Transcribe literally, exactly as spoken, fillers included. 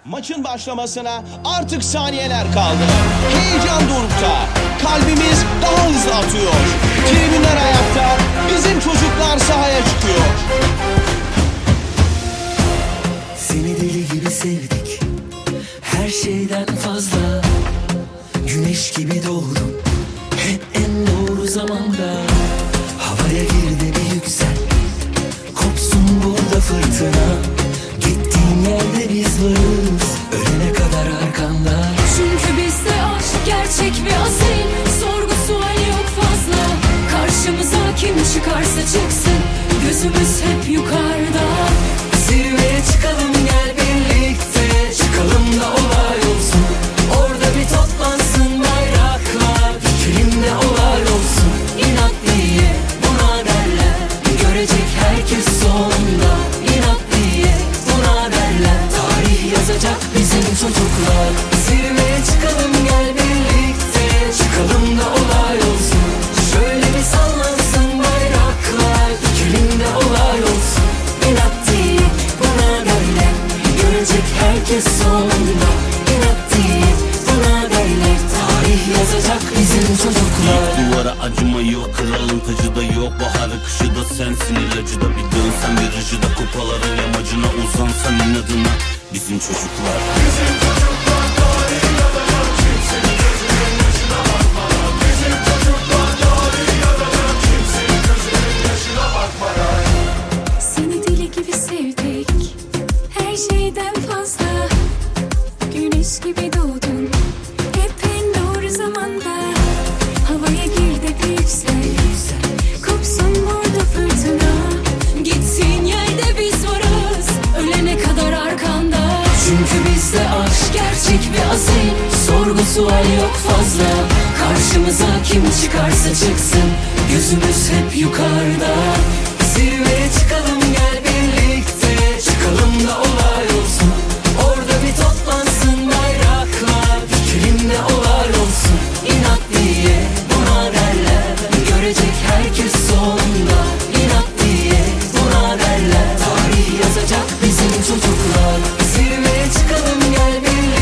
Maçın başlamasına artık saniyeler kaldı. Heyecan dorukta. Kalbimiz daha hızlı atıyor. Tribünler ayakta. Bizim çocuklar sahaya çıkıyor. Seni deli gibi sevdik. Her şeyden fazla. Güneş gibi doğdun. Hep en doğru zamanda. Havaya gir de bir yüksel. Kopsun burada fırtına. Gittiğin yerde biz varız. Ölene kadar arkanda. Çünkü bizde aşk gerçek ve asil. Sorgu sual yok fazla. Karşımıza kim çıkarsa çıksın. Gözümüz hep yukarıda. Zirveye çıkalım gel birlikte. Çıkalım da olay olsun. Orada bir toplansın bayraklar. Fikrimde olay olsun. İnat diye buna derler. Görecek herkes sonunda. İnat diye buna derler. Tarih yazacak bizim çocuklar. Zirveye çıkalım gel birlikte. Çıkalım da olay olsun. Şöyle bir sallansın bayraklar. Fikrimde olay olsun. İnat diye buna derler. Görecek herkes sonunda. İnat diye buna derler. Tarih yazacak bizim çocuklar. Duvara acıma yok, kralın tacı da yok. Baharı kışı da sensin, ilacı da bir dönsen. Virajı da kupaların yamacına uzansan inadına. Bizim çocuklar. Bizim çocuklar tarih yazacak. Kimsenin gözünün yaşına bakmadan. Bizim çocuklar tarih yazacak. Kimsenin gözünün yaşına bakmadan. Seni deli gibi sevdik. Her şeyden fazla. Güneş gibi doğdun. Hep en doğru zamanda. Havaya gir de bir yüksel. Kopsun burada fırtına. Gitsin yerde biz varız. Ölene kadar arkanda. Çünkü bizde aşk gerçek ve asil. Sorgu sual yok fazla. Karşımıza kim çıkarsa çıksın. Gözümüz hep yukarıda. Zirveye çıkalım gel birlikte. Çıkalım da olay olsun. Orada bir toplansın bayraklar. Fikrimde olay olsun. İnat diye buna derler. Görecek herkes sonunda. İnat diye buna derler. Tarih yazacak bizim çocuklar. Zirveye çıkalım gel birlikte.